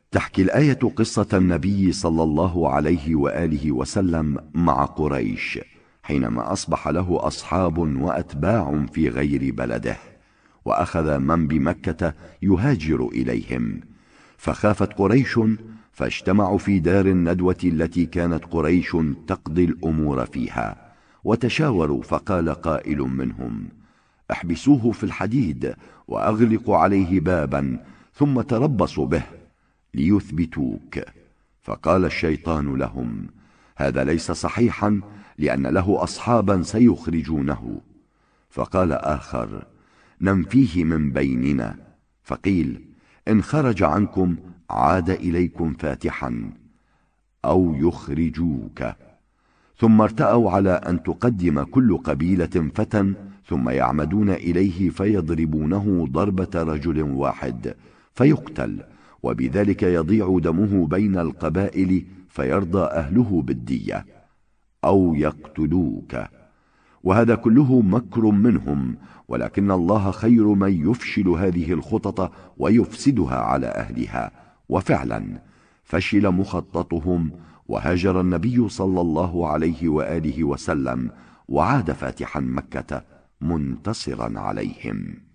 تحكي الآية قصة النبي صلى الله عليه وآله وسلم مع قريش حينما أصبح له أصحاب وأتباع في غير بلده، وأخذ من بمكة يهاجر إليهم، فخافت قريش فاجتمعوا في دار الندوة التي كانت قريش تقضي الأمور فيها، وتشاوروا، فقال قائل منهم: احبسوه في الحديد وأغلقوا عليه بابا ثم تربصوا به ليثبتوك. فقال الشيطان لهم: هذا ليس صحيحا، لأن له أصحابا سيخرجونه. فقال آخر: ننفيه من بيننا. فقيل: إن خرج عنكم عاد إليكم فاتحا أو يخرجوك. ثم ارتأوا على أن تقدم كل قبيلة فتى ثم يعمدون إليه فيضربونه ضربة رجل واحد فيقتل، وبذلك يضيع دمه بين القبائل فيرضى أهله بالدية، أو يقتلوك. وهذا كله مكر منهم، ولكن الله خير من يفشل هذه الخطط ويفسدها على أهلها. وفعلا فشل مخططهم، وهاجر النبي صلى الله عليه وآله وسلم، وعاد فاتحا مكة منتصرا عليهم.